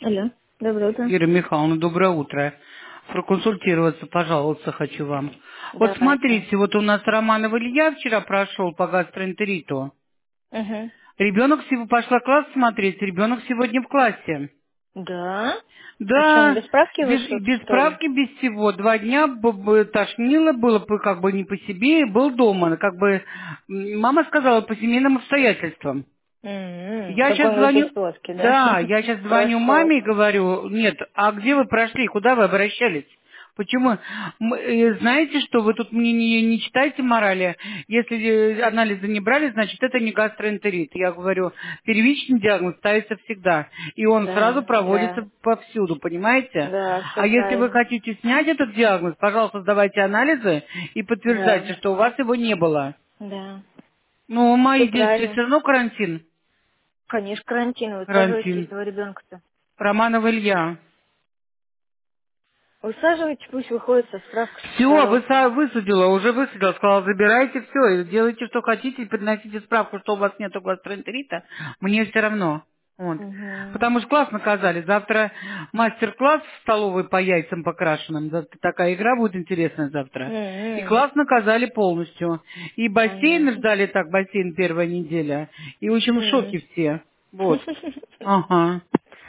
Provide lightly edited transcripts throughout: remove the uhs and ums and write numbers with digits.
Алло, доброе утро. Ира Михайловна, доброе утро. Проконсультироваться, пожаловаться хочу вам. Вот Давайте. смотрите, вот у нас Романов Илья вчера прошел по гастроэнтериту. Угу. Ребенок пошла класс смотреть, ребенок сегодня в классе. Да? А что, он Да, без справки вышел, без что ли? справки, без всего. 2 дня тошнило, было как бы не по себе, и был дома. Как бы мама сказала по семейным обстоятельствам. Я Такой сейчас он без звоню, сводки, да? да, я сейчас звоню Прошел. маме и говорю, нет, а где вы прошли, куда вы обращались? Почему? Знаете что, вы тут мне не читайте морали. Если анализы не брали, значит, это не гастроэнтерит. Я говорю, первичный диагноз ставится всегда. И он сразу Да, да. проводится повсюду, понимаете? Да, А все если вы правильно. хотите снять этот диагноз, пожалуйста, сдавайте анализы и подтверждайте, Да, что у вас его не было. да. Ну, Все мои действия правильно. все равно карантин. Конечно, карантин. Высаживайте Карантин. этого ребенка-то. Романов Илья. Высаживайте, пусть выходит со справкой со Все, здоровкой. высадила, уже высадила, сказала, забирайте все, и делайте, что хотите, и подносите справку, что у вас нет гастроэнтерита, мне все равно. Вот. Угу. Потому что класс наказали. Завтра мастер-класс в столовой по яйцам покрашенным. Такая игра будет интересная завтра. И класс наказали полностью. И бассейн Понятно. ждали так, бассейн первая неделя. И в общем в М. шоке все. Вот. Ага.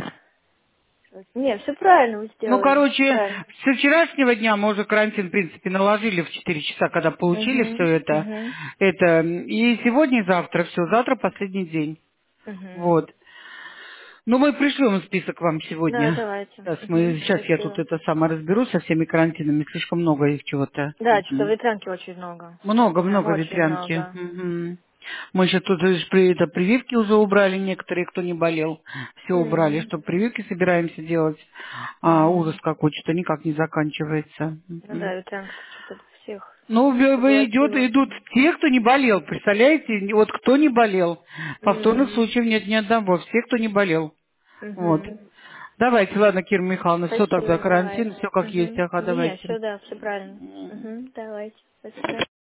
Не, все правильно вы Ну, сделали, все короче, правильно. со вчерашнего дня мы уже карантин, в принципе, наложили в 4 часа, когда получили все Угу, это. угу, И сегодня, и завтра все. Завтра последний день. угу. Вот. Ну, мы пришлем список вам Да, сегодня. давайте. Угу, Сейчас я тут спасибо. это сама разберусь со всеми карантинами. Слишком много их чего-то. Да, что-то ветрянки очень много. Прям Много-много очень ветрянки. много. Мгм. Мы сейчас тут прививки уже убрали, некоторые, кто не болел. Все убрали, М, что прививки собираемся делать. Ужас м. какой, что никак не заканчивается. Ну Мгм. да, ветрянка что-то всех Ну, поглотила. идут те, кто не болел, представляете? Вот кто не болел. Повторных М, случаев нет ни одного. Все, кто не болел. Вот. мгм. Давайте, ладно, Кира Михайловна, все тогда, Спасибо, карантин, давайте. все как есть. Угу. Ага, Не, давайте. все, да, все правильно. Угу, давайте. Спасибо.